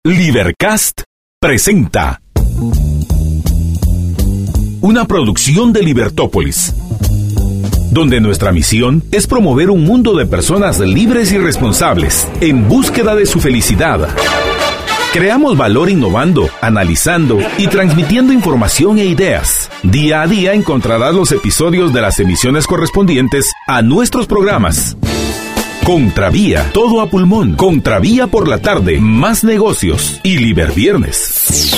Libercast presenta una producción de Libertópolis, donde nuestra misión es promover un mundo de personas libres y responsables en búsqueda de su felicidad. Creamos valor innovando, analizando y transmitiendo información e ideas. Día a día encontrarás los episodios de las emisiones correspondientes a nuestros programas. Contravía, todo a pulmón. Contravía por la tarde, más negocios y Liberviernes.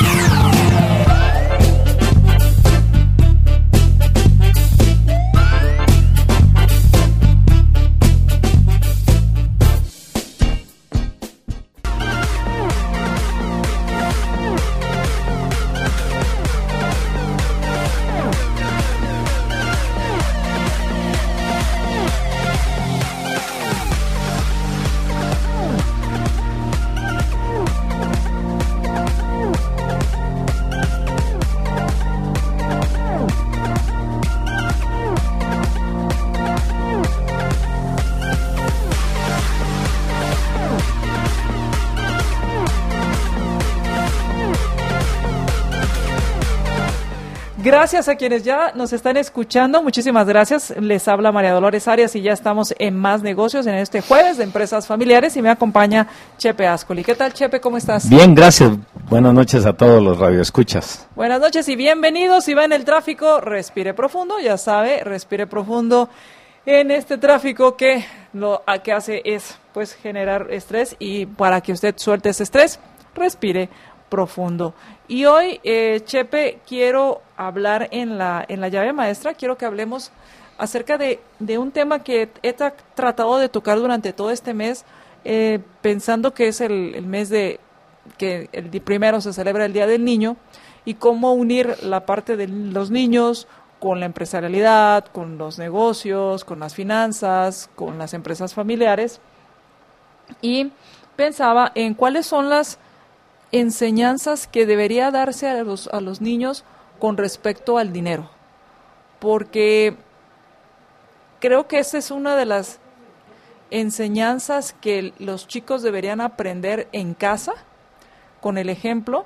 Gracias a quienes ya nos están escuchando, muchísimas gracias. Les habla María Dolores Arias y ya estamos en Más Negocios en este jueves de Empresas Familiares y me acompaña Chepe Ascoli. ¿Qué tal, Chepe? ¿Cómo estás? Bien, gracias. Buenas noches a todos los radioescuchas. Buenas noches y bienvenidos. Si va en el tráfico, respire profundo, ya sabe, respire profundo en este tráfico que lo que hace es pues generar estrés y para que usted suelte ese estrés, respire profundo. Y hoy, Chepe, quiero hablar en la llave maestra, quiero que hablemos acerca de un tema que he tratado de tocar durante todo este mes, pensando que es el mes de que el primero se celebra el Día del Niño, y cómo unir la parte de los niños con la empresarialidad, con los negocios, con las finanzas, con las empresas familiares, y pensaba en cuáles son las enseñanzas que debería darse a los niños con respecto al dinero, porque creo que esa es una de las enseñanzas que los chicos deberían aprender en casa, con el ejemplo,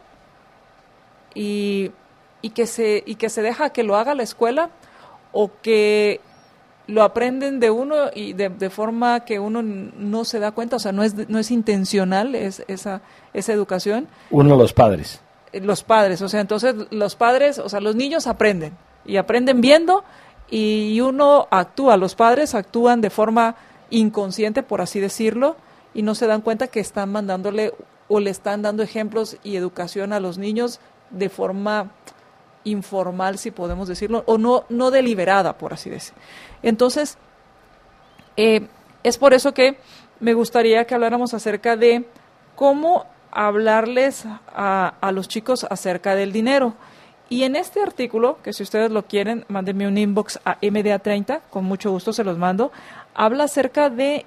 y que se deja que lo haga la escuela o que lo aprenden de uno y de forma que uno no se da cuenta, o sea, no es intencional esa educación. Uno, los padres. Los padres, o sea, entonces los padres, o sea, los niños aprenden y aprenden viendo y uno actúa, los padres actúan de forma inconsciente, por así decirlo, y no se dan cuenta que están mandándole o le están dando ejemplos y educación a los niños de forma informal, si podemos decirlo, o no deliberada, por así decir. Entonces, es por eso que me gustaría que habláramos acerca de cómo hablarles a los chicos acerca del dinero. Y en este artículo, que si ustedes lo quieren, mándenme un inbox a MDA30, con mucho gusto se los mando, habla acerca de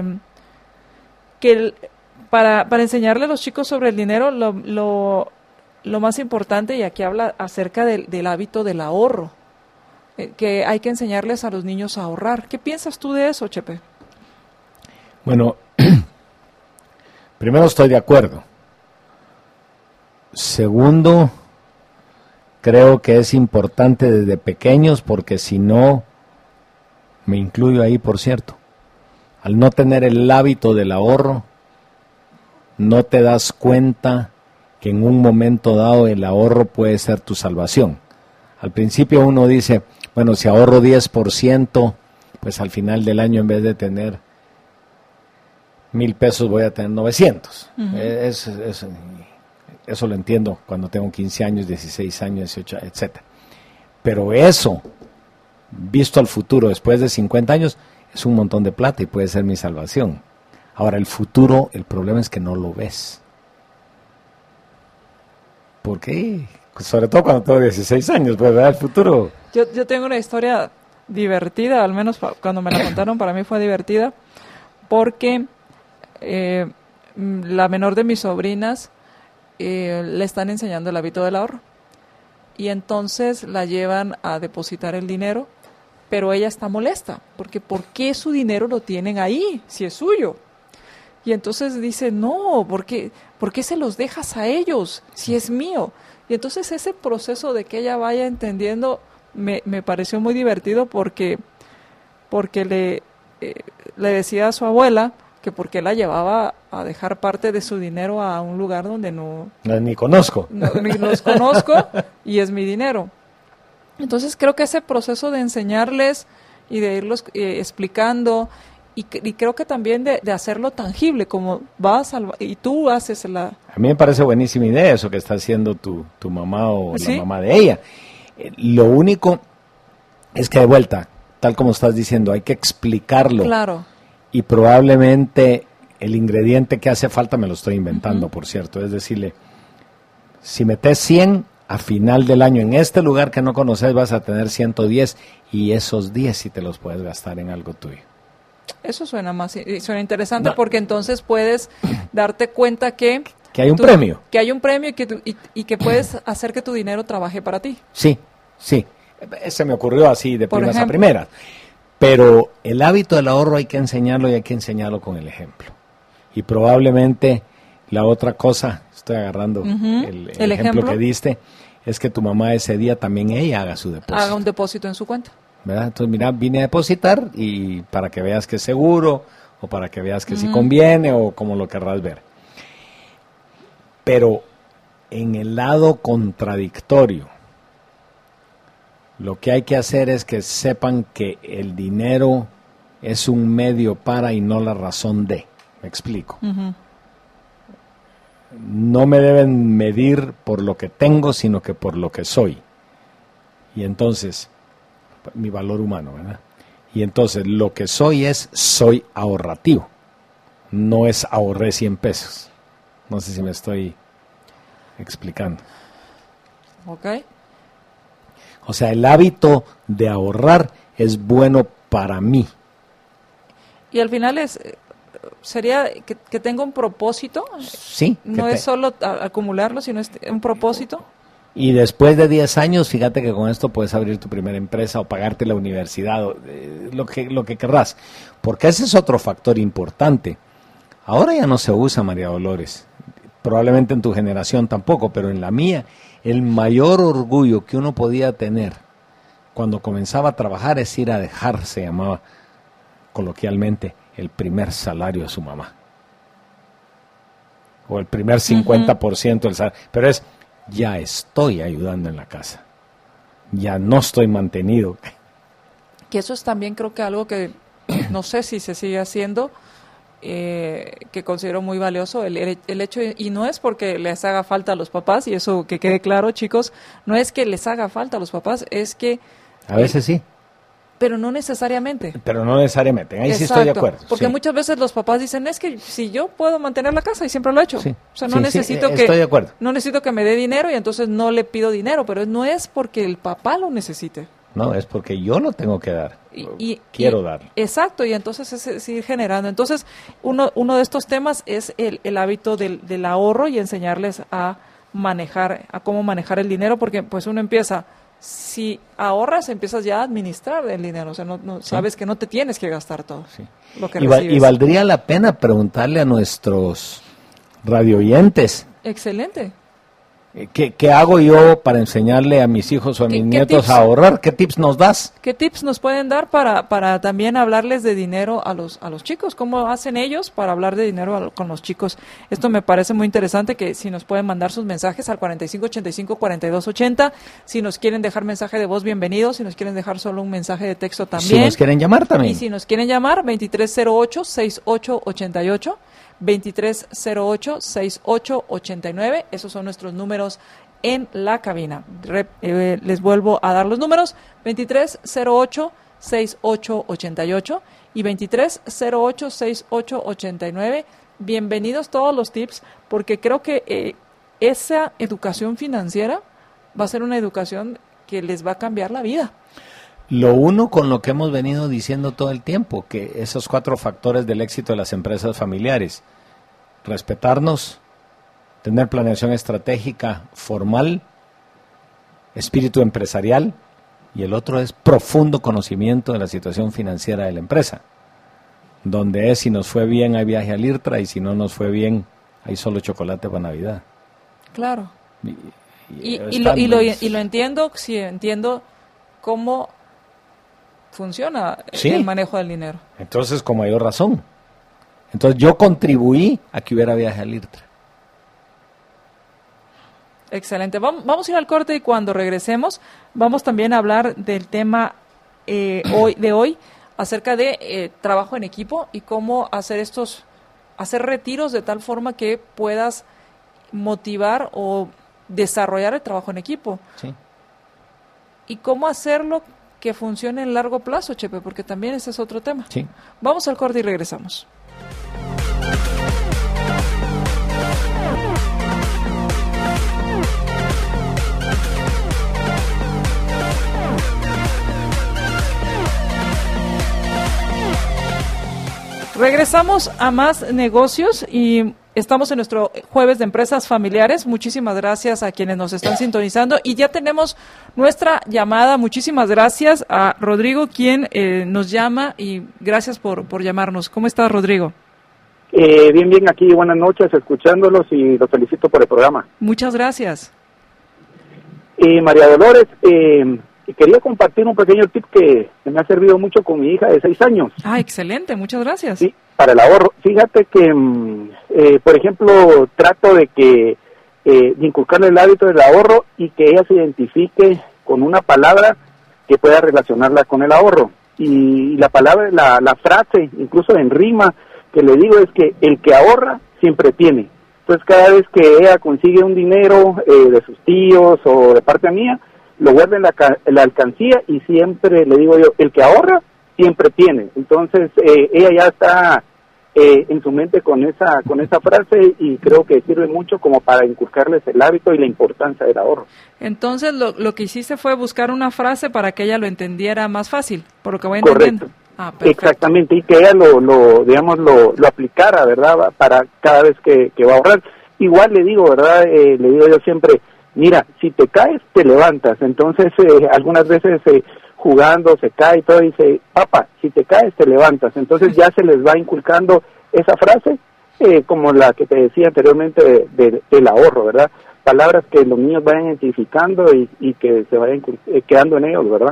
que para enseñarle a los chicos sobre el dinero, lo más importante, y aquí habla acerca del hábito del ahorro, que hay que enseñarles a los niños a ahorrar. ¿Qué piensas tú de eso, Chepe? Bueno, primero estoy de acuerdo. Segundo, creo que es importante desde pequeños, porque si no, me incluyo ahí, por cierto, al no tener el hábito del ahorro, no te das cuenta que en un momento dado el ahorro puede ser tu salvación. Al principio uno dice, bueno, si ahorro 10%, pues al final del año en vez de tener 1,000 pesos voy a tener 900. Uh-huh. Eso lo entiendo cuando tengo 15 años, 16 años, 18, etc. Pero eso, visto al futuro después de 50 años, es un montón de plata y puede ser mi salvación. Ahora, el futuro, el problema es que no lo ves. ¿Por qué? Sobre todo cuando tengo 16 años, pues ver el futuro. Yo tengo una historia divertida, al menos cuando me la contaron para mí fue divertida, porque la menor de mis sobrinas le están enseñando el hábito del ahorro. Y entonces la llevan a depositar el dinero, pero ella está molesta, porque ¿por qué su dinero lo tienen ahí, si es suyo? Y entonces dice, no, ¿por qué se los dejas a ellos si es mío? Y entonces ese proceso de que ella vaya entendiendo me pareció muy divertido porque le decía a su abuela que porque la llevaba a dejar parte de su dinero a un lugar donde ni conozco. Ni los conozco y es mi dinero. Entonces creo que ese proceso de enseñarles y de irlos explicando y creo que también de hacerlo tangible, como vas y tú haces la... A mí me parece buenísima idea eso que está haciendo tu mamá o ¿Sí? la mamá de ella. Lo único es que de vuelta, tal como estás diciendo, hay que explicarlo. Claro. Y probablemente el ingrediente que hace falta, me lo estoy inventando, por cierto, es decirle, si metes 100, a final del año en este lugar que no conoces vas a tener 110 y esos 10 sí te los puedes gastar en algo tuyo. Eso suena suena interesante porque entonces puedes darte cuenta que hay un premio. Que hay un premio y que puedes hacer que tu dinero trabaje para ti. Sí. Se me ocurrió así de primas a primeras. Pero el hábito del ahorro hay que enseñarlo y hay que enseñarlo con el ejemplo. Y probablemente la otra cosa, estoy agarrando el ejemplo que diste, es que tu mamá ese día también ella haga su depósito. Haga un depósito en su cuenta. ¿Verdad? Entonces, mira, vine a depositar y para que veas que es seguro o para que veas que sí conviene o como lo querrás ver. Pero en el lado contradictorio, lo que hay que hacer es que sepan que el dinero es un medio para y no la razón de. Me explico. No me deben medir por lo que tengo, sino que por lo que soy. Y entonces, mi valor humano, ¿verdad? Y entonces, lo que soy ahorrativo. No es ahorré 100 pesos. No sé si me estoy explicando. Ok. O sea, el hábito de ahorrar es bueno para mí. Y al final sería que tenga un propósito. Sí. No es solo acumularlo, sino es un propósito. Y después de 10 años, fíjate que con esto puedes abrir tu primera empresa o pagarte la universidad, o, lo que querrás. Porque ese es otro factor importante. Ahora ya no se usa, María Dolores. Probablemente en tu generación tampoco, pero en la mía, el mayor orgullo que uno podía tener cuando comenzaba a trabajar es ir a dejar, se llamaba coloquialmente, el primer salario de su mamá. O el primer 50% del salario. Pero ya estoy ayudando en la casa. Ya no estoy mantenido. Que eso es también creo que algo que no sé si se sigue haciendo, que considero muy valioso, el hecho, y no es porque les haga falta a los papás, y eso que quede claro, chicos, no es que les haga falta a los papás, es que... A veces sí. Pero no necesariamente. Ahí sí estoy de acuerdo. Porque muchas veces los papás dicen, es que si yo puedo mantener la casa y siempre lo he hecho. Sí. O sea, no necesito que... Estoy de acuerdo. No necesito que me dé dinero y entonces no le pido dinero, pero no es porque el papá lo necesite. No, es porque yo lo tengo que dar. Quiero darlo. Exacto, y entonces es ir generando. Entonces, uno de estos temas es el hábito del ahorro y enseñarles a cómo manejar el dinero, porque pues uno empieza... Si ahorras, empiezas ya a administrar el dinero, o sea, no sabes que no te tienes que gastar todo. Sí. Lo que y valdría la pena preguntarle a nuestros radioyentes. Excelente. ¿Qué hago yo para enseñarle a mis hijos o a mis nietos a ahorrar? ¿Qué tips nos das? ¿Qué tips nos pueden dar para también hablarles de dinero a los chicos? ¿Cómo hacen ellos para hablar de dinero con los chicos? Esto me parece muy interesante, que si nos pueden mandar sus mensajes al 4585-4280, si nos quieren dejar mensaje de voz, bienvenidos, si nos quieren dejar solo un mensaje de texto también. Si nos quieren llamar también. Y si nos quieren llamar, 2308-6888. 2308-6889, esos son nuestros números en la cabina. Les vuelvo a dar los números, 2308-6888 y 2308-6889. Bienvenidos todos los tips, porque creo que esa educación financiera va a ser una educación que les va a cambiar la vida. Lo uno con lo que hemos venido diciendo todo el tiempo, que esos 4 factores del éxito de las empresas familiares: respetarnos, tener planeación estratégica formal, espíritu empresarial, y el otro es profundo conocimiento de la situación financiera de la empresa. donde es si nos fue bien hay viaje al IRTRA y si no nos fue bien hay solo chocolate para Navidad. Claro. Y lo entiendo, sí, entiendo cómo funciona el manejo del dinero. Entonces, con mayor razón. Entonces, yo contribuí a que hubiera viaje al IRTRA. Excelente. Vamos a ir al corte y cuando regresemos vamos también a hablar del tema hoy acerca de trabajo en equipo y cómo hacer retiros de tal forma que puedas motivar o desarrollar el trabajo en equipo. Sí. Y cómo hacerlo que funcione en largo plazo, Chepe, porque también ese es otro tema. Sí. Vamos al corte y regresamos. Regresamos a más negocios y estamos en nuestro jueves de empresas familiares. Muchísimas gracias a quienes nos están sintonizando y ya tenemos nuestra llamada. Muchísimas gracias a Rodrigo, quien nos llama, y gracias por llamarnos. ¿Cómo estás, Rodrigo? Bien, aquí buenas noches, escuchándolos y los felicito por el programa. Muchas gracias. María Dolores, quería compartir un pequeño tip que me ha servido mucho con mi hija de 6 años. Ah, excelente, muchas gracias. Sí, para el ahorro. Fíjate que, por ejemplo, trato de inculcarle el hábito del ahorro y que ella se identifique con una palabra que pueda relacionarla con el ahorro. Y la palabra, la frase, incluso en rima, que le digo es que el que ahorra siempre tiene. Entonces, cada vez que ella consigue un dinero de sus tíos o de parte mía, lo guarda en la alcancía y siempre le digo yo, el que ahorra siempre tiene. Entonces ella ya está en su mente con esa frase y creo que sirve mucho como para inculcarles el hábito y la importancia del ahorro. Entonces lo que hiciste fue buscar una frase para que ella lo entendiera más fácil, por lo que voy entendiendo. Correcto. Ah, perfecto. Exactamente, y que ella lo aplicara, ¿verdad? Para cada vez que va a ahorrar. Igual le digo, ¿verdad? Le digo yo siempre, mira, si te caes, te levantas. Entonces, algunas veces jugando se cae y todo, y dice, papá, si te caes, te levantas. Entonces ya se les va inculcando esa frase, como la que te decía anteriormente del ahorro, ¿verdad? Palabras que los niños vayan identificando y que se vayan quedando en ellos, ¿verdad?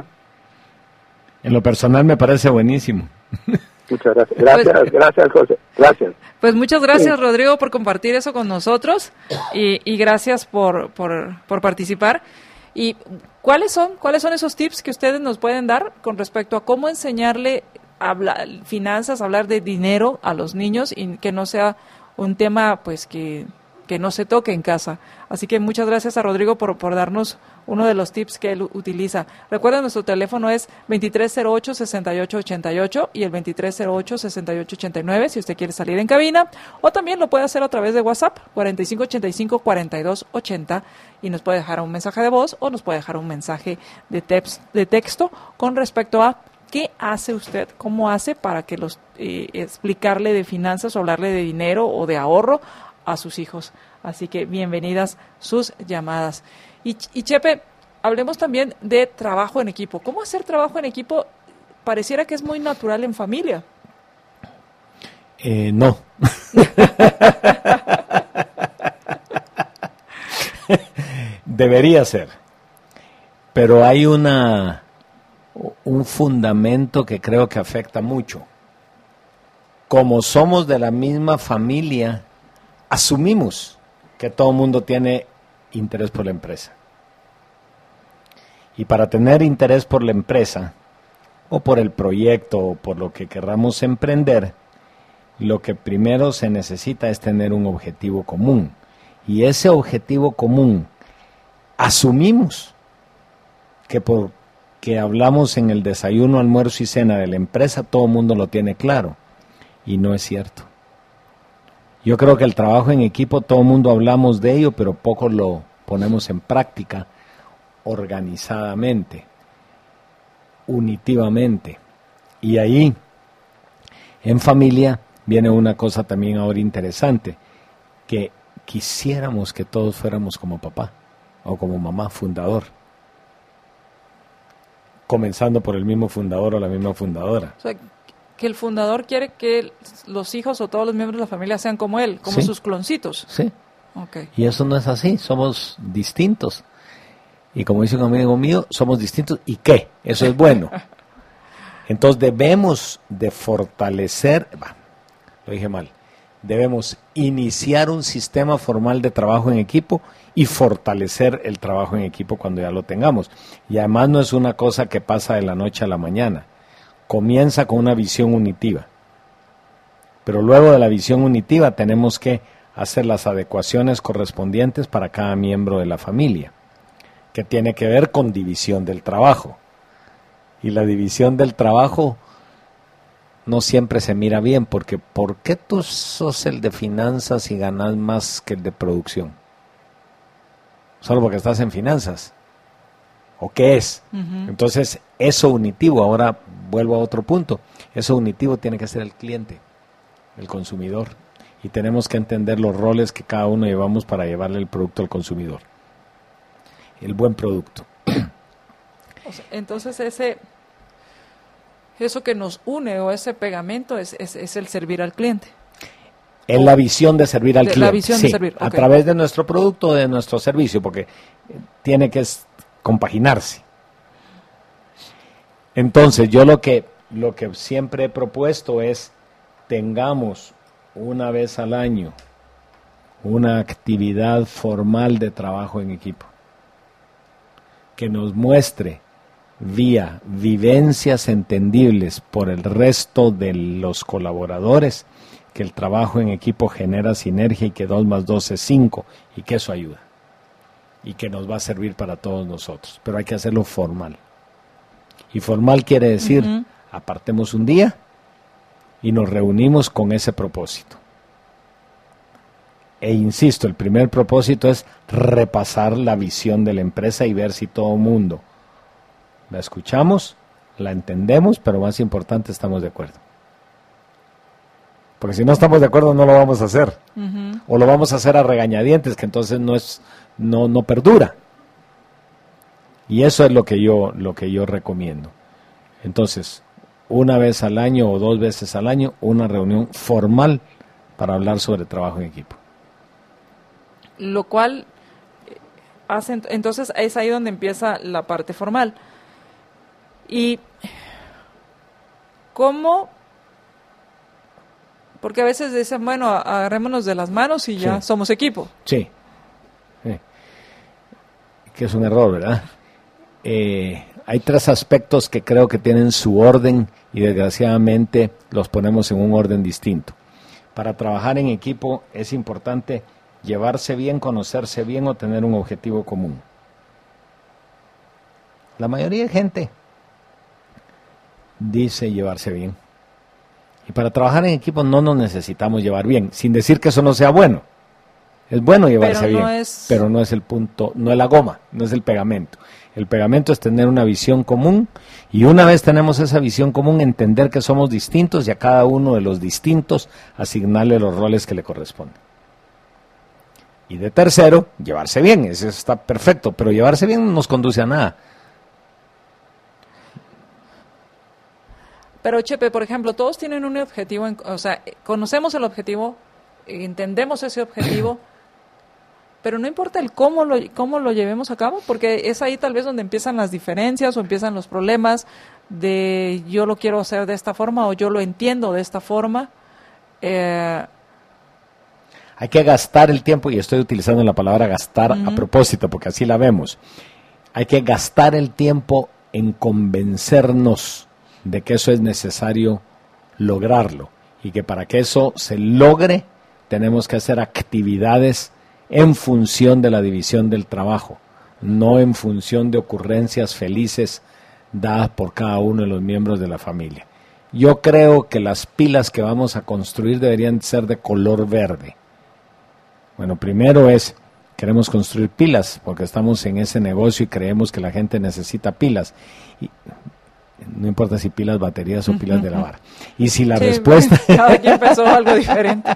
En lo personal me parece buenísimo. Muchas gracias. Gracias, José. Gracias. Pues muchas gracias, Rodrigo, por compartir eso con nosotros y gracias por participar. ¿Y cuáles son esos tips que ustedes nos pueden dar con respecto a cómo enseñarle finanzas, hablar de dinero a los niños y que no sea un tema pues que no se toque en casa? Así que muchas gracias a Rodrigo por darnos uno de los tips que él utiliza. Recuerden, nuestro teléfono es 2308-6888 y el 2308-6889 si usted quiere salir en cabina, o también lo puede hacer a través de WhatsApp, 4585-4280, y nos puede dejar un mensaje de voz o nos puede dejar un mensaje de texto con respecto a qué hace usted, cómo hace para que explicarle de finanzas o hablarle de dinero o de ahorro a sus hijos. Así que bienvenidas sus llamadas. Y Chepe, hablemos también de trabajo en equipo. ¿Cómo hacer trabajo en equipo? Pareciera que es muy natural en familia. No. Debería ser. Pero hay un fundamento que creo que afecta mucho. Como somos de la misma familia, asumimos que todo el mundo tiene interés por la empresa. Y para tener interés por la empresa, o por el proyecto, o por lo que querramos emprender, lo que primero se necesita es tener un objetivo común. Y ese objetivo común, asumimos que porque hablamos en el desayuno, almuerzo y cena de la empresa, todo el mundo lo tiene claro. Y no es cierto. Yo creo que el trabajo en equipo, todo el mundo hablamos de ello, pero poco lo ponemos en práctica organizadamente, unitivamente. Y ahí, en familia, viene una cosa también ahora interesante, que quisiéramos que todos fuéramos como papá o como mamá fundador, comenzando por el mismo fundador o la misma fundadora. O sea, que el fundador quiere que los hijos o todos los miembros de la familia sean como él, como sus cloncitos. Sí. Okay. Y eso no es así, somos distintos. Y como dice un amigo mío, somos distintos. ¿Y qué? Eso es bueno. Entonces debemos de fortalecer, lo dije mal, debemos iniciar un sistema formal de trabajo en equipo y fortalecer el trabajo en equipo cuando ya lo tengamos. Y además no es una cosa que pasa de la noche a la mañana. Comienza con una visión unitiva. Pero luego de la visión unitiva tenemos que hacer las adecuaciones correspondientes para cada miembro de la familia, que tiene que ver con división del trabajo. Y la división del trabajo no siempre se mira bien, porque ¿por qué tú sos el de finanzas y ganas más que el de producción? Solo porque estás en finanzas. ¿O qué es? Uh-huh. Entonces, eso unitivo, ahora vuelvo a otro punto, eso unitivo tiene que ser el cliente, el consumidor. Y tenemos que entender los roles que cada uno llevamos para llevarle el producto al consumidor. El buen producto. O sea, entonces eso que nos une o ese pegamento es el servir al cliente. Es la visión de servir al cliente. La visión de servir. A través de nuestro producto, de nuestro servicio, porque tiene que compaginarse. Entonces, yo lo que siempre he propuesto es tengamos una vez al año una actividad formal de trabajo en equipo que nos muestre vía vivencias entendibles por el resto de los colaboradores que el trabajo en equipo genera sinergia y que 2 más 2 es 5 y que eso ayuda y que nos va a servir para todos nosotros, pero hay que hacerlo formal. Y formal quiere decir apartemos un día y nos reunimos con ese propósito. E insisto, el primer propósito es repasar la visión de la empresa y ver si todo el mundo la escuchamos, la entendemos, pero más importante, estamos de acuerdo. Porque si no estamos de acuerdo no lo vamos a hacer. Uh-huh. O lo vamos a hacer a regañadientes, que entonces no perdura. Y eso es lo que yo recomiendo. Entonces, una vez al año o 2 veces al año, una reunión formal para hablar sobre trabajo en equipo. Lo cual hace, entonces es ahí donde empieza la parte formal. Y ¿cómo? Porque a veces dicen, bueno, agarrémonos de las manos y ya somos equipo. Sí. Que es un error, ¿verdad? Hay 3 aspectos que creo que tienen su orden y desgraciadamente los ponemos en un orden distinto. Para trabajar en equipo es importante llevarse bien, conocerse bien o tener un objetivo común. La mayoría de gente dice llevarse bien. Y para trabajar en equipo no nos necesitamos llevar bien, sin decir que eso no sea bueno. Es bueno llevarse bien, pero no es el punto, no es la goma, no es el pegamento. El pegamento es tener una visión común y una vez tenemos esa visión común, entender que somos distintos y a cada uno de los distintos asignarle los roles que le corresponden. Y de tercero, llevarse bien, eso está perfecto, pero llevarse bien no nos conduce a nada. Pero Chepe, por ejemplo, todos tienen un objetivo, o sea, conocemos el objetivo, entendemos ese objetivo, pero no importa el cómo lo llevemos a cabo, porque es ahí tal vez donde empiezan las diferencias o empiezan los problemas de yo lo quiero hacer de esta forma o yo lo entiendo de esta forma. Hay que gastar el tiempo, y estoy utilizando la palabra gastar a propósito, porque así la vemos. Hay que gastar el tiempo en convencernos de que eso es necesario lograrlo, y que para que eso se logre, tenemos que hacer actividades en función de la división del trabajo, no en función de ocurrencias felices dadas por cada uno de los miembros de la familia. Yo creo que las pilas que vamos a construir deberían ser de color verde. Bueno, primero queremos construir pilas, porque estamos en ese negocio y creemos que la gente necesita pilas. Y no importa si pilas, baterías o pilas de lavar. Y si la respuesta... Cada quien pensó algo diferente.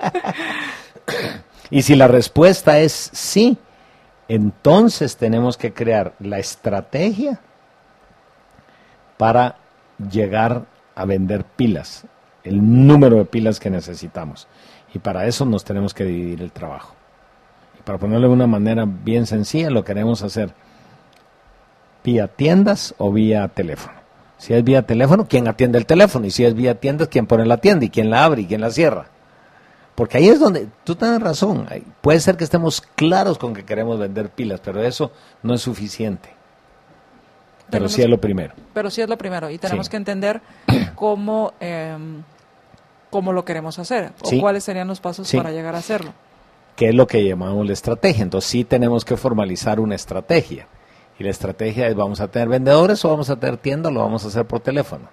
Y si la respuesta es sí, entonces tenemos que crear la estrategia para llegar a vender pilas, el número de pilas que necesitamos. Y para eso nos tenemos que dividir el trabajo. Y para ponerlo de una manera bien sencilla, lo queremos hacer vía tiendas o vía teléfono. Si es vía teléfono, ¿quién atiende el teléfono? Y si es vía tiendas, ¿quién pone la tienda? ¿Y quién la abre? ¿Y quién la cierra? Porque ahí es donde, tú tienes razón, puede ser que estemos claros con que queremos vender pilas, pero eso no es suficiente. Pero sí es lo primero. Pero sí es lo primero, y tenemos Sí. que entender cómo lo queremos hacer, o Sí. cuáles serían los pasos Sí. para llegar a hacerlo. Que es lo que llamamos la estrategia. Entonces sí tenemos que formalizar una estrategia. Y la estrategia es, ¿vamos a tener vendedores o vamos a tener tienda o lo vamos a hacer por teléfono?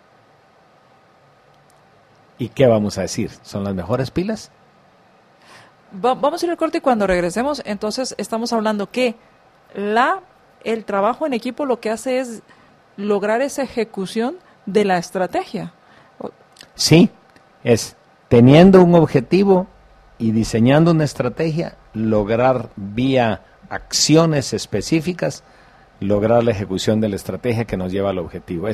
¿Y qué vamos a decir? ¿Son las mejores pilas? Vamos a ir al corte y cuando regresemos, entonces estamos hablando que el trabajo en equipo lo que hace es lograr esa ejecución de la estrategia. Sí, es teniendo un objetivo y diseñando una estrategia, lograr vía acciones específicas, lograr la ejecución de la estrategia que nos lleva al objetivo.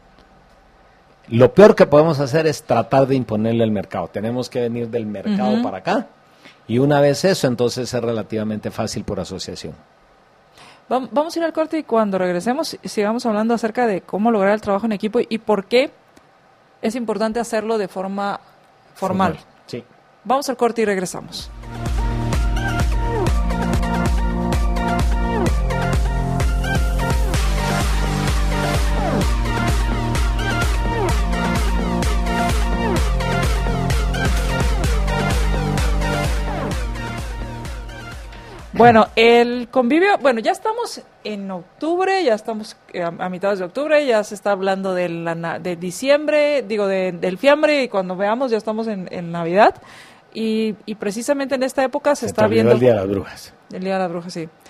Lo peor que podemos hacer es tratar de imponerle al mercado. Tenemos que venir del mercado para acá. Y una vez eso, entonces es relativamente fácil por asociación. Vamos a ir al corte y cuando regresemos sigamos hablando acerca de cómo lograr el trabajo en equipo y por qué es importante hacerlo de forma formal. Sí. Vamos al corte y regresamos. Bueno, el convivio, ya estamos en octubre, ya estamos a mitad de octubre, ya se está hablando de diciembre, del fiambre, y cuando veamos ya estamos en Navidad, y precisamente en esta época se está viendo... el Día de las Brujas. El Día de las Brujas, sí.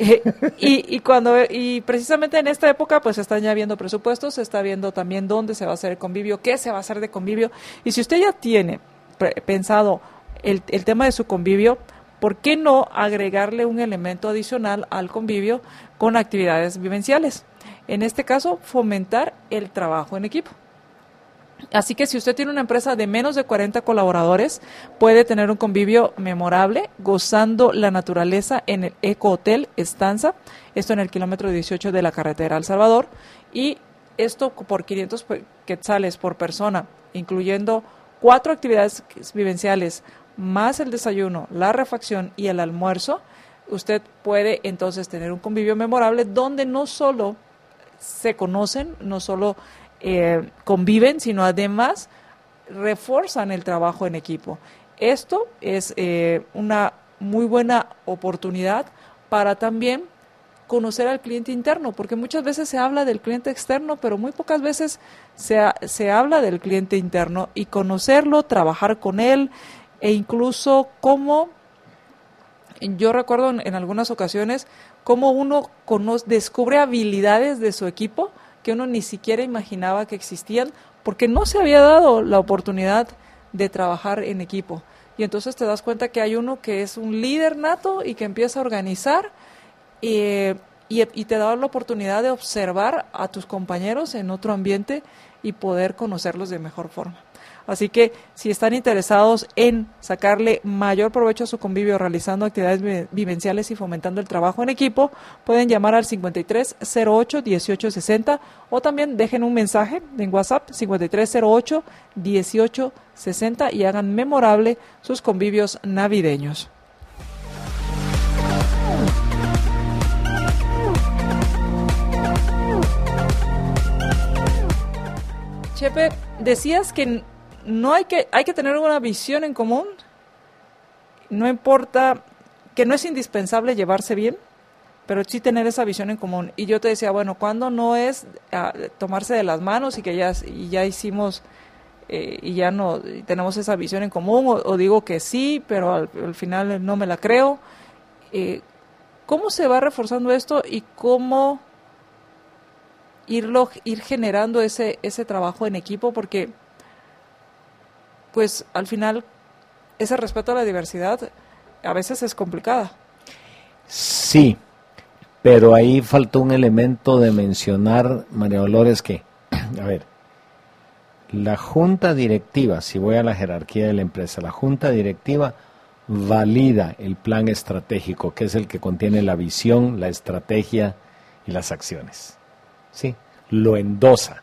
y precisamente en esta época pues se están ya viendo presupuestos, se está viendo también dónde se va a hacer el convivio, qué se va a hacer de convivio, y si usted ya tiene pensado el tema de su convivio, ¿por qué no agregarle un elemento adicional al convivio con actividades vivenciales? En este caso, fomentar el trabajo en equipo. Así que si usted tiene una empresa de menos de 40 colaboradores, puede tener un convivio memorable, gozando la naturaleza en el Eco Hotel Estanza, esto en el kilómetro 18 de la carretera El Salvador, y esto por 500 quetzales por persona, incluyendo 4 actividades vivenciales, más el desayuno, la refacción y el almuerzo. Usted puede entonces tener un convivio memorable donde no solo se conocen, no solo conviven, sino además refuerzan el trabajo en equipo. Esto es una muy buena oportunidad para también conocer al cliente interno, porque muchas veces se habla del cliente externo, pero muy pocas veces se habla del cliente interno, y conocerlo, trabajar con él, e incluso cómo, yo recuerdo en algunas ocasiones, cómo uno descubre habilidades de su equipo que uno ni siquiera imaginaba que existían, porque no se había dado la oportunidad de trabajar en equipo. Y entonces te das cuenta que hay uno que es un líder nato y que empieza a organizar, y te da la oportunidad de observar a tus compañeros en otro ambiente y poder conocerlos de mejor forma. Así que si están interesados en sacarle mayor provecho a su convivio realizando actividades vivenciales y fomentando el trabajo en equipo, pueden llamar al 5308-1860 o también dejen un mensaje en WhatsApp 5308-1860 y hagan memorable sus convivios navideños. Chepe, decías que hay que tener una visión en común, no importa, que no es indispensable llevarse bien, pero sí tener esa visión en común. Y yo te decía, ¿cuándo no es tomarse de las manos y que ya hicimos y ya no tenemos esa visión en común? O digo que sí, pero al final no me la creo. ¿Cómo se va reforzando esto y cómo ir generando ese trabajo en equipo? Porque pues al final ese respeto a la diversidad a veces es complicada. Sí, pero ahí faltó un elemento de mencionar, María Dolores, que, a ver, La junta directiva, si voy a la jerarquía de la empresa, la junta directiva valida el plan estratégico, que es el que contiene la visión, la estrategia y las acciones. ¿Sí? Lo endosa.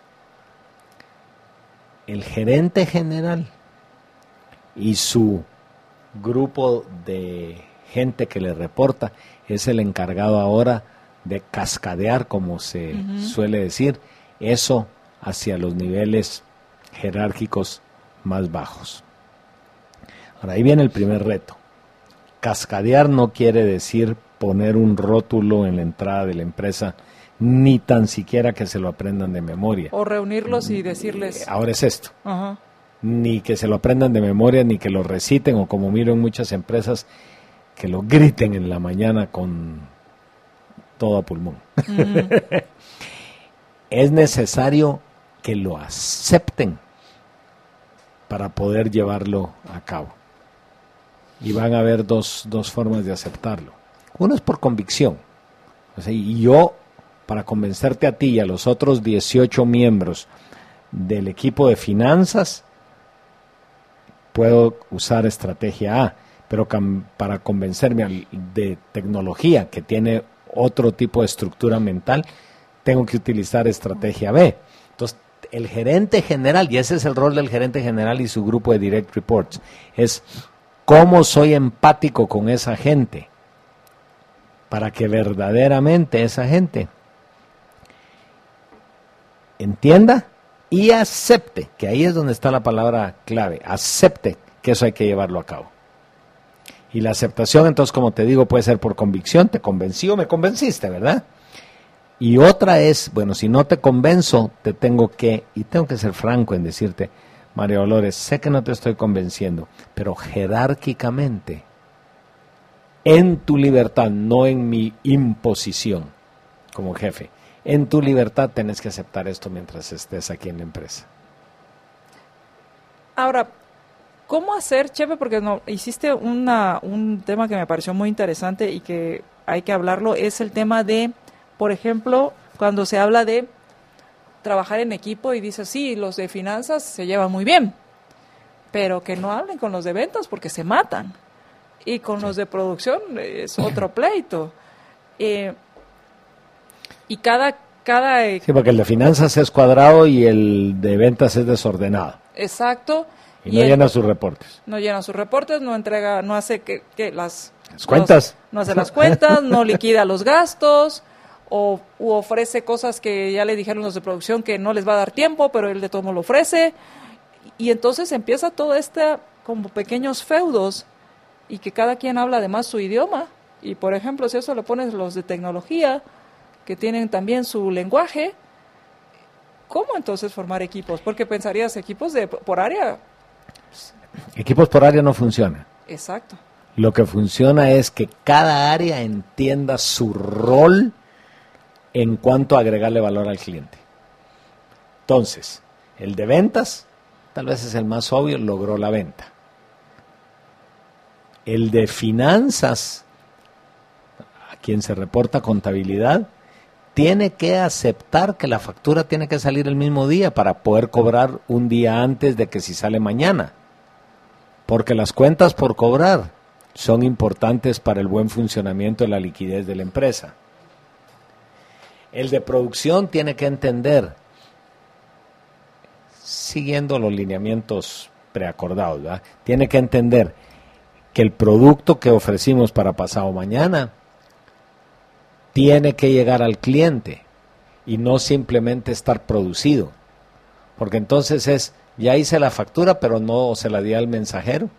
El gerente general y su grupo de gente que le reporta es el encargado ahora de cascadear, como se suele decir, eso hacia los niveles jerárquicos más bajos. Ahora, ahí viene el primer reto. Cascadear no quiere decir poner un rótulo en la entrada de la empresa, ni tan siquiera que se lo aprendan de memoria. O reunirlos y decirles... Ahora es esto. Ajá. Ni que se lo aprendan de memoria, ni que lo reciten, o como miro en muchas empresas, que lo griten en la mañana con todo a pulmón. Es necesario que lo acepten para poder llevarlo a cabo. Y van a haber dos formas de aceptarlo. Uno es por convicción. O sea, y yo, para convencerte a ti y a los otros 18 miembros del equipo de finanzas, puedo usar estrategia A, pero para convencerme de tecnología, que tiene otro tipo de estructura mental, tengo que utilizar estrategia B. Entonces, el gerente general, y ese es el rol del gerente general y su grupo de direct reports, es cómo soy empático con esa gente, para que verdaderamente esa gente entienda y acepte, que ahí es donde está la palabra clave, acepte que eso hay que llevarlo a cabo. Y la aceptación, entonces, como te digo, puede ser por convicción, te convencí o me convenciste, ¿verdad? Y otra es, bueno, si no te convenzo, tengo que ser franco en decirte, María Dolores, sé que no te estoy convenciendo, pero jerárquicamente, en tu libertad, no en mi imposición como jefe, en tu libertad tenés que aceptar esto mientras estés aquí en la empresa. Ahora, ¿cómo hacer, Chepe? Porque hiciste un tema que me pareció muy interesante y que hay que hablarlo, es el tema de, por ejemplo, cuando se habla de trabajar en equipo y dice, sí, los de finanzas se llevan muy bien, pero que no hablen con los de ventas porque se matan. Y con los de producción es otro pleito. Y cada sí, porque el de finanzas es cuadrado y el de ventas es desordenado. Exacto. Y no llena sus reportes. No llena sus reportes, no entrega, no hace que las cuentas. No hace las cuentas, no liquida los gastos, u ofrece cosas que ya le dijeron los de producción que no les va a dar tiempo, pero él de todo modo lo ofrece. Y entonces empieza todo como pequeños feudos y que cada quien habla además su idioma. Y por ejemplo, si eso le pones los de tecnología, que tienen también su lenguaje, ¿cómo entonces formar equipos? Porque pensarías equipos por área. Equipos por área no funciona. Exacto. Lo que funciona es que cada área entienda su rol en cuanto a agregarle valor al cliente. Entonces, el de ventas, tal vez es el más obvio, logró la venta. El de finanzas, a quien se reporta contabilidad, tiene que aceptar que la factura tiene que salir el mismo día para poder cobrar un día antes de que si sale mañana. Porque las cuentas por cobrar son importantes para el buen funcionamiento de la liquidez de la empresa. El de producción tiene que entender, siguiendo los lineamientos preacordados, ¿verdad? Tiene que entender que el producto que ofrecimos para pasado mañana tiene que llegar al cliente y no simplemente estar producido. Porque entonces ya hice la factura pero no se la di al mensajero.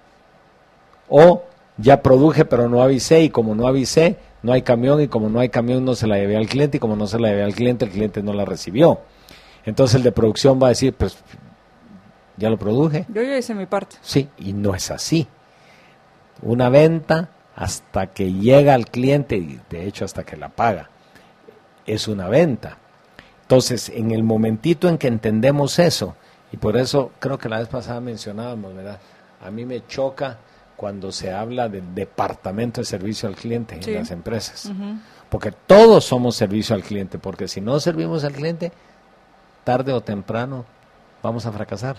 O ya produje pero no avisé y como no avisé no hay camión y como no hay camión no se la llevé al cliente y como no se la llevé al cliente el cliente no la recibió. Entonces el de producción va a decir, pues ya lo produje. Yo ya hice mi parte. Sí, y no es así. Una venta hasta que llega al cliente y de hecho hasta que la paga es una venta. Entonces en el momentito en que entendemos eso, y por eso creo que la vez pasada mencionábamos, ¿verdad? A mí me choca cuando se habla del departamento de servicio al cliente en las empresas. Porque todos somos servicio al cliente, porque si no servimos al cliente, tarde o temprano vamos a fracasar.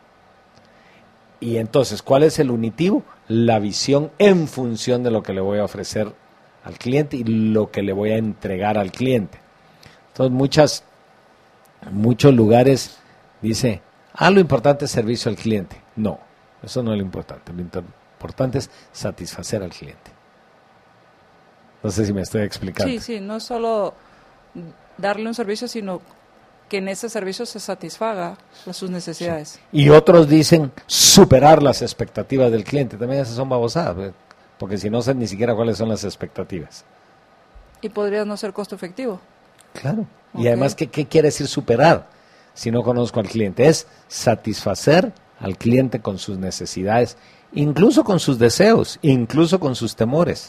Y entonces, ¿cuál es el unitivo? La visión en función de lo que le voy a ofrecer al cliente y lo que le voy a entregar al cliente. Entonces, muchos lugares dice, lo importante es servicio al cliente. No, eso no es lo importante. Lo importante es satisfacer al cliente. No sé si me estoy explicando. Sí, no es solo darle un servicio, sino que en ese servicio se satisfaga sus necesidades. Sí. Y otros dicen superar las expectativas del cliente. También esas son babosadas, porque si no sé ni siquiera cuáles son las expectativas. Y podría no ser costo efectivo. Claro. Okay. Y además, ¿qué quiere decir superar? Si no conozco al cliente, es satisfacer al cliente con sus necesidades, incluso con sus deseos, incluso con sus temores.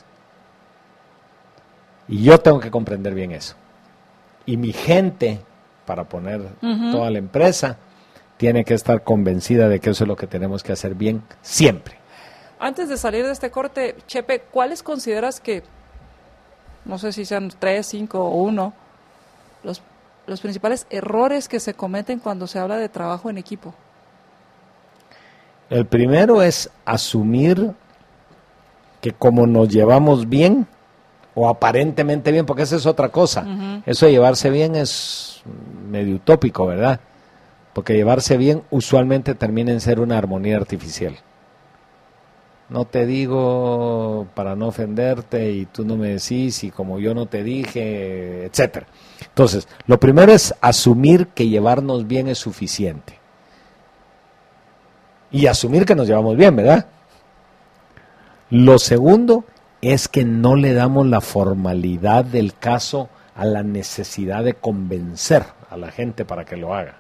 Y yo tengo que comprender bien eso. Y mi gente, para poner toda la empresa, tiene que estar convencida de que eso es lo que tenemos que hacer bien siempre. Antes de salir de este corte, Chepe, ¿cuáles consideras que, no sé si sean 3, 5 o 1, los principales errores que se cometen cuando se habla de trabajo en equipo? El primero es asumir que como nos llevamos bien, o aparentemente bien, porque esa es otra cosa. Eso de llevarse bien es medio utópico, ¿verdad? Porque llevarse bien usualmente termina en ser una armonía artificial. No te digo para no ofenderte y tú no me decís y como yo no te dije, etcétera. Entonces, lo primero es asumir que llevarnos bien es suficiente. Y asumir que nos llevamos bien, ¿verdad? Lo segundo es que no le damos la formalidad del caso a la necesidad de convencer a la gente para que lo haga.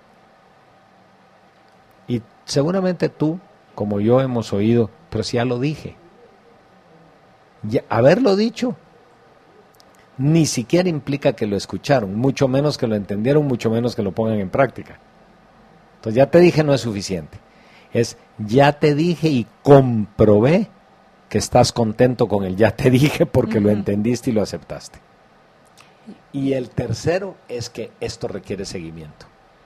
Y seguramente tú, como yo, hemos oído, pero si ya lo dije. Ya, haberlo dicho ni siquiera implica que lo escucharon, mucho menos que lo entendieron, mucho menos que lo pongan en práctica. Entonces, ya te dije no es suficiente. Es ya te dije y comprobé que estás contento con el ya te dije porque lo entendiste y lo aceptaste. Y el tercero es que esto requiere seguimiento.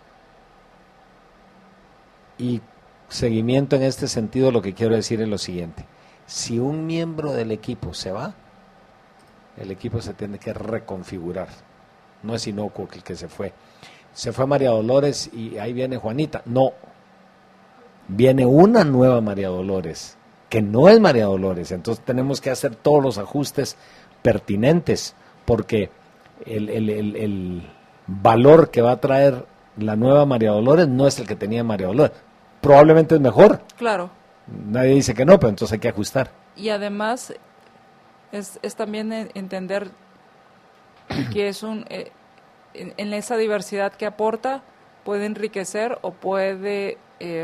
Y seguimiento en este sentido, lo que quiero decir es lo siguiente. Si un miembro del equipo se va, el equipo se tiene que reconfigurar. No es inocuo el que se fue. Se fue María Dolores y ahí viene Juanita. No. Viene una nueva María Dolores, que no es María Dolores. Entonces tenemos que hacer todos los ajustes pertinentes, porque el valor que va a traer la nueva María Dolores no es el que tenía María Dolores. Probablemente es mejor. Claro. Nadie dice que no, pero entonces hay que ajustar. Y además es también entender que es en esa diversidad que aporta puede enriquecer o puede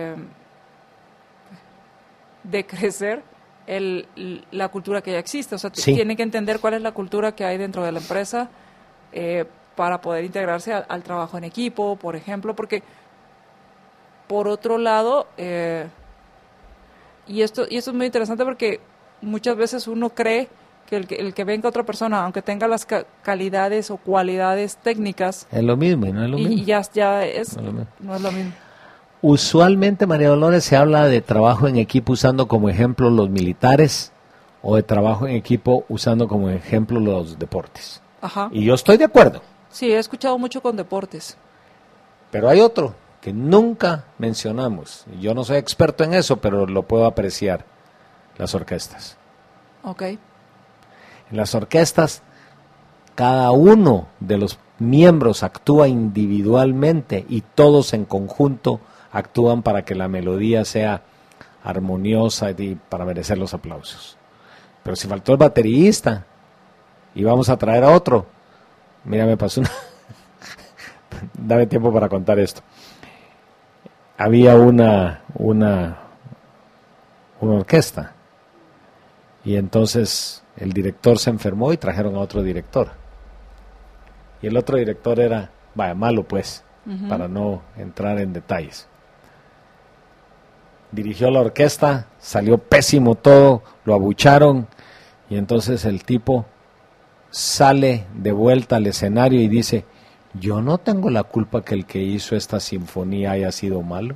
decrecer la cultura que ya existe. O sea, sí. Tienen que entender cuál es la cultura que hay dentro de la empresa para poder integrarse al trabajo en equipo, por ejemplo, porque por otro lado, y esto es muy interesante porque muchas veces uno cree que el que venga otra persona, aunque tenga las calidades o cualidades técnicas, es lo mismo y no es lo mismo. Y ya es, no es lo mismo. Usualmente, María Dolores, se habla de trabajo en equipo usando como ejemplo los militares o de trabajo en equipo usando como ejemplo los deportes. Ajá. Y yo estoy de acuerdo. Sí, he escuchado mucho con deportes. Pero hay otro que nunca mencionamos. Yo no soy experto en eso, pero lo puedo apreciar. Las orquestas. Ok. En las orquestas, cada uno de los miembros actúa individualmente y todos en conjunto actúan para que la melodía sea armoniosa y para merecer los aplausos. Pero si faltó el baterista y vamos a traer a otro, mira, me pasó una... Dame tiempo para contar esto. Había una orquesta y entonces el director se enfermó y trajeron a otro director. Y el otro director era, malo pues, para no entrar en detalles. Dirigió la orquesta, salió pésimo todo, lo abucharon y entonces el tipo sale de vuelta al escenario y dice, yo no tengo la culpa que el que hizo esta sinfonía haya sido malo.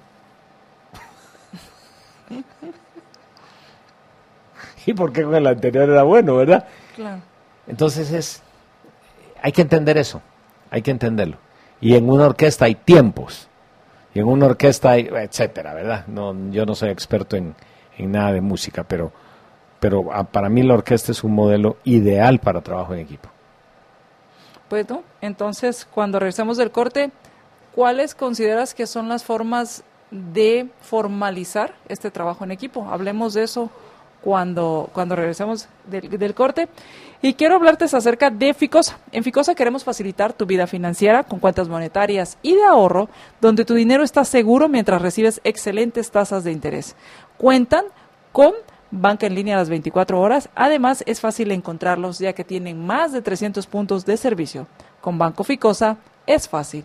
¿Y por qué con el anterior era bueno, verdad? Claro. Entonces hay que entender eso, hay que entenderlo. Y en una orquesta hay tiempos, y en una orquesta hay, etcétera, ¿verdad? No, yo no soy experto en nada de música, pero para mí la orquesta es un modelo ideal para trabajo en equipo. Bueno, entonces, cuando regresemos del corte, ¿cuáles consideras que son las formas de formalizar este trabajo en equipo? Hablemos de eso cuando regresemos del corte. Y quiero hablarte acerca de Ficosa. En Ficosa queremos facilitar tu vida financiera con cuentas monetarias y de ahorro, donde tu dinero está seguro mientras recibes excelentes tasas de interés. Cuentan con banca en línea a las 24 horas. Además, es fácil encontrarlos ya que tienen más de 300 puntos de servicio. Con Banco Ficosa es fácil.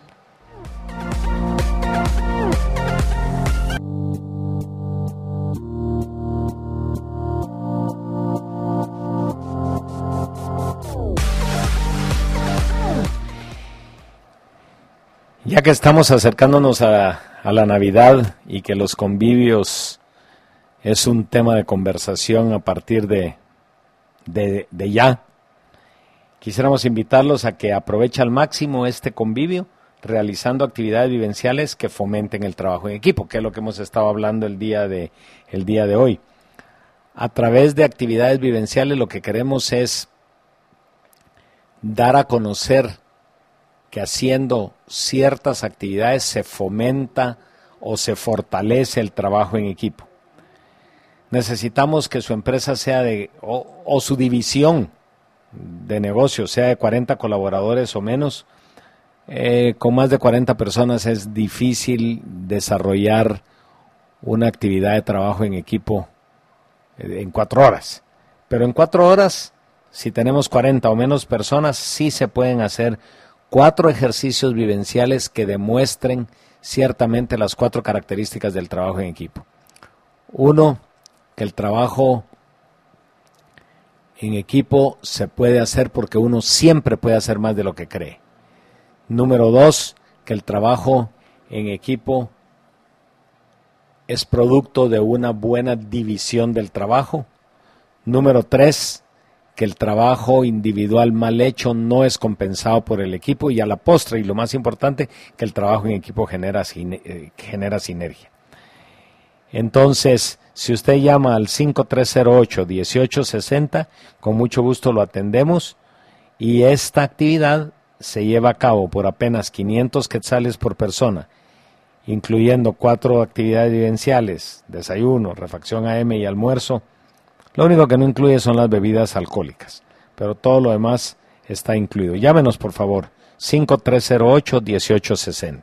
Ya que estamos acercándonos a la Navidad y que los convivios es un tema de conversación a partir de ya, quisiéramos invitarlos a que aprovechen al máximo este convivio realizando actividades vivenciales que fomenten el trabajo en equipo, que es lo que hemos estado hablando el día de hoy. A través de actividades vivenciales lo que queremos es dar a conocer que haciendo ciertas actividades se fomenta o se fortalece el trabajo en equipo. Necesitamos que su empresa sea o su división de negocio sea de 40 colaboradores o menos. Con más de 40 personas es difícil desarrollar una actividad de trabajo en equipo en 4 horas. Pero en 4 horas, si tenemos 40 o menos personas, sí se pueden hacer 4 ejercicios vivenciales que demuestren ciertamente las 4 características del trabajo en equipo. 1, que el trabajo en equipo se puede hacer porque uno siempre puede hacer más de lo que cree. Número 2, que el trabajo en equipo es producto de una buena división del trabajo. Número 3, que el trabajo individual mal hecho no es compensado por el equipo, y a la postre, y lo más importante, que el trabajo en equipo genera sinergia. Entonces, si usted llama al 5308-1860, con mucho gusto lo atendemos, y esta actividad se lleva a cabo por apenas 500 quetzales por persona, incluyendo 4 actividades vivenciales, desayuno, refacción AM y almuerzo. Lo único que no incluye son las bebidas alcohólicas, pero todo lo demás está incluido. Llámenos, por favor, 5308-1860.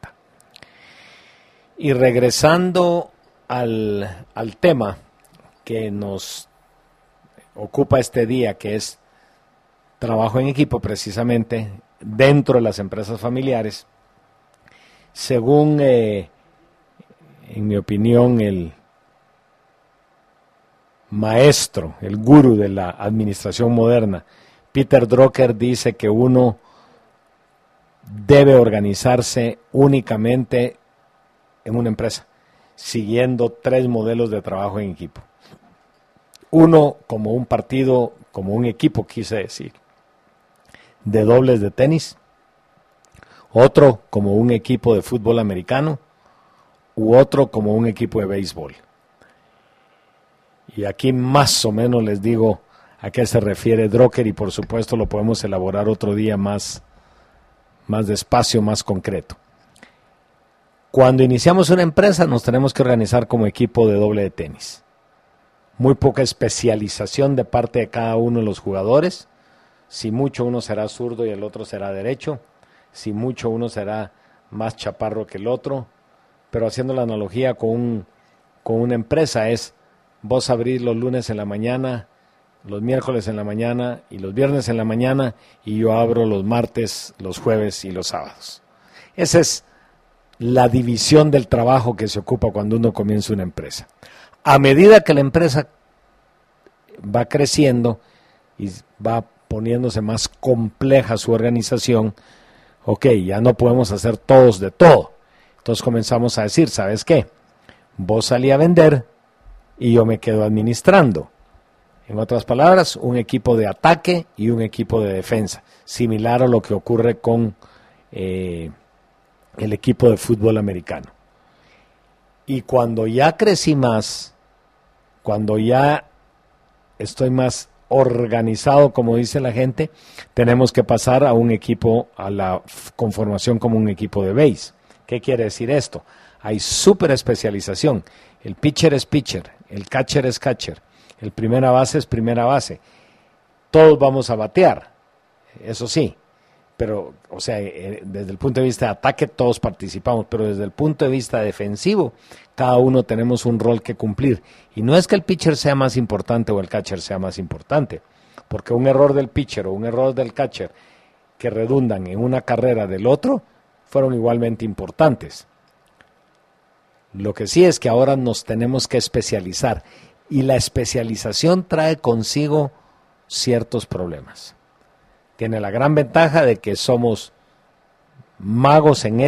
Y regresando al tema que nos ocupa este día, que es trabajo en equipo, precisamente dentro de las empresas familiares, según, en mi opinión, el maestro, el gurú de la administración moderna, Peter Drucker, dice que uno debe organizarse únicamente en una empresa, siguiendo 3 modelos de trabajo en equipo. Uno, como un partido, como un equipo, quise decir, de dobles de tenis. Otro, como un equipo de fútbol americano. U otro, como un equipo de béisbol. Y aquí más o menos les digo a qué se refiere Drucker, y por supuesto lo podemos elaborar otro día más despacio, más concreto. Cuando iniciamos una empresa nos tenemos que organizar como equipo de doble de tenis. Muy poca especialización de parte de cada uno de los jugadores. Si mucho uno será zurdo y el otro será derecho. Si mucho uno será más chaparro que el otro. Pero haciendo la analogía con una empresa es: vos abrís los lunes en la mañana, los miércoles en la mañana y los viernes en la mañana, y yo abro los martes, los jueves y los sábados. Esa es la división del trabajo que se ocupa cuando uno comienza una empresa. A medida que la empresa va creciendo y va poniéndose más compleja su organización, Ok, ya no podemos hacer todos de todo. Entonces comenzamos a decir, ¿sabes qué? Vos salí a vender y yo me quedo administrando. En otras palabras, un equipo de ataque y un equipo de defensa, similar a lo que ocurre con el equipo de fútbol americano. Y cuando ya crecí más, cuando ya estoy más organizado, como dice la gente, tenemos que pasar a un equipo, a la conformación como un equipo de base. ¿Qué quiere decir esto? Hay súper especialización. El pitcher es pitcher, el catcher es catcher, el primera base es primera base. Todos vamos a batear, eso sí, pero, o sea, desde el punto de vista de ataque todos participamos, pero desde el punto de vista defensivo, cada uno tenemos un rol que cumplir. Y no es que el pitcher sea más importante o el catcher sea más importante, porque un error del pitcher o un error del catcher que redundan en una carrera del otro, fueron igualmente importantes. Lo que sí es que ahora nos tenemos que especializar, y la especialización trae consigo ciertos problemas. Tiene la gran ventaja de que somos magos en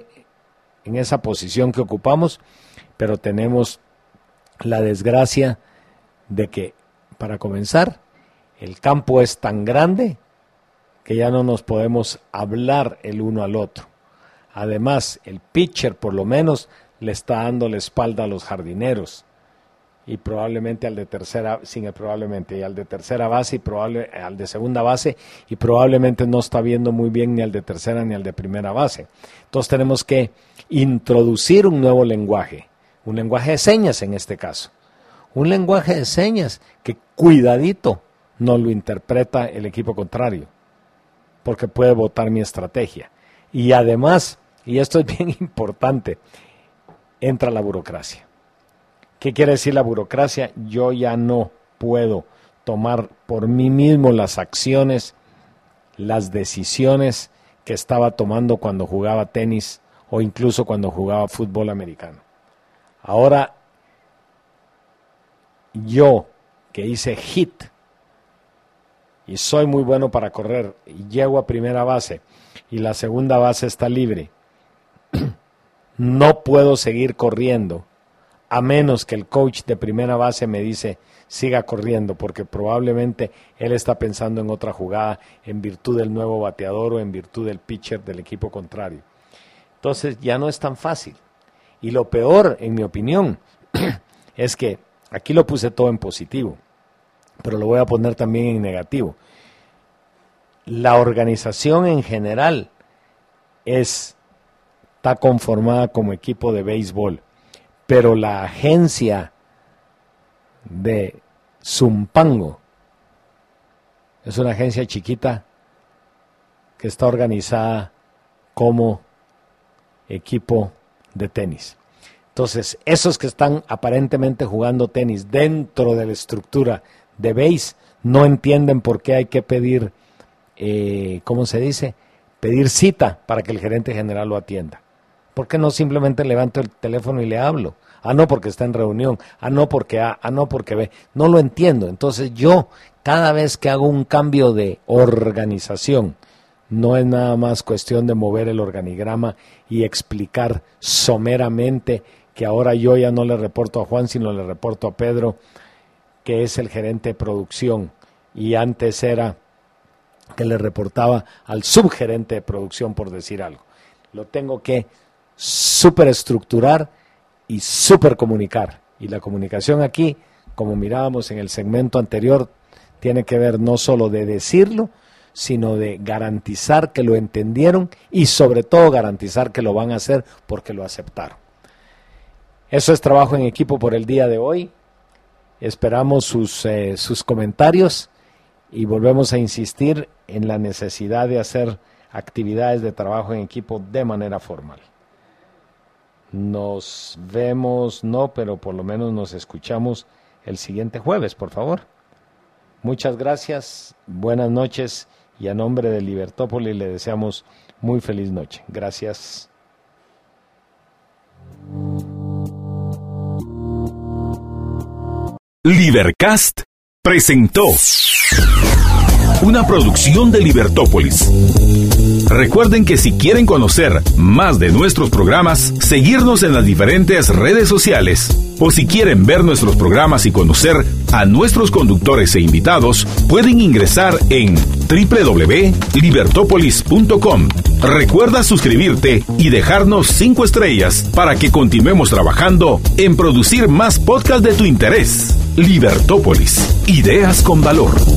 esa posición que ocupamos, pero tenemos la desgracia de que, para comenzar, el campo es tan grande que ya no nos podemos hablar el uno al otro. Además, el pitcher por lo menos le está dando la espalda a los jardineros y probablemente al de tercera, y al de tercera base y al de segunda base, y probablemente no está viendo muy bien ni al de tercera ni al de primera base. Entonces tenemos que introducir un nuevo lenguaje, un lenguaje de señas en este caso, un lenguaje de señas que cuidadito no lo interpreta el equipo contrario, porque puede botar mi estrategia. Y además, y esto es bien importante, entra la burocracia. ¿Qué quiere decir la burocracia? Yo ya no puedo tomar por mí mismo las acciones, las decisiones que estaba tomando cuando jugaba tenis o incluso cuando jugaba fútbol americano. Ahora, yo que hice hit y soy muy bueno para correr y llego a primera base y la segunda base está libre, no puedo seguir corriendo a menos que el coach de primera base me dice siga corriendo, porque probablemente él está pensando en otra jugada en virtud del nuevo bateador o en virtud del pitcher del equipo contrario. Entonces ya no es tan fácil. Y lo peor, en mi opinión, es que aquí lo puse todo en positivo, pero lo voy a poner también en negativo. La organización en general está conformada como equipo de béisbol, pero la agencia de Zumpango es una agencia chiquita que está organizada como equipo de tenis. Entonces, esos que están aparentemente jugando tenis dentro de la estructura de béis no entienden por qué hay que pedir, ¿cómo se dice? Pedir cita para que el gerente general lo atienda. ¿Por qué no simplemente levanto el teléfono y le hablo? Ah, no, porque está en reunión. Ah, no, porque A. Ah, no, porque B. No lo entiendo. Entonces yo, cada vez que hago un cambio de organización, no es nada más cuestión de mover el organigrama y explicar someramente que ahora yo ya no le reporto a Juan, sino le reporto a Pedro, que es el gerente de producción, y antes era que le reportaba al subgerente de producción, por decir algo. Lo tengo que superestructurar y supercomunicar. Y la comunicación aquí, como mirábamos en el segmento anterior, tiene que ver no solo de decirlo, sino de garantizar que lo entendieron y sobre todo garantizar que lo van a hacer porque lo aceptaron. Eso es trabajo en equipo por el día de hoy. Esperamos sus comentarios y volvemos a insistir en la necesidad de hacer actividades de trabajo en equipo de manera formal. Nos vemos, no, pero por lo menos nos escuchamos el siguiente jueves, por favor. Muchas gracias, buenas noches, y a nombre de Libertópolis le deseamos muy feliz noche. Gracias. Libercast presentó una producción de Libertópolis. Recuerden que si quieren conocer más de nuestros programas, seguirnos en las diferentes redes sociales, o si quieren ver nuestros programas y conocer a nuestros conductores e invitados, pueden ingresar en www.libertopolis.com. Recuerda suscribirte y dejarnos 5 estrellas para que continuemos trabajando en producir más podcasts de tu interés. Libertópolis, ideas con valor.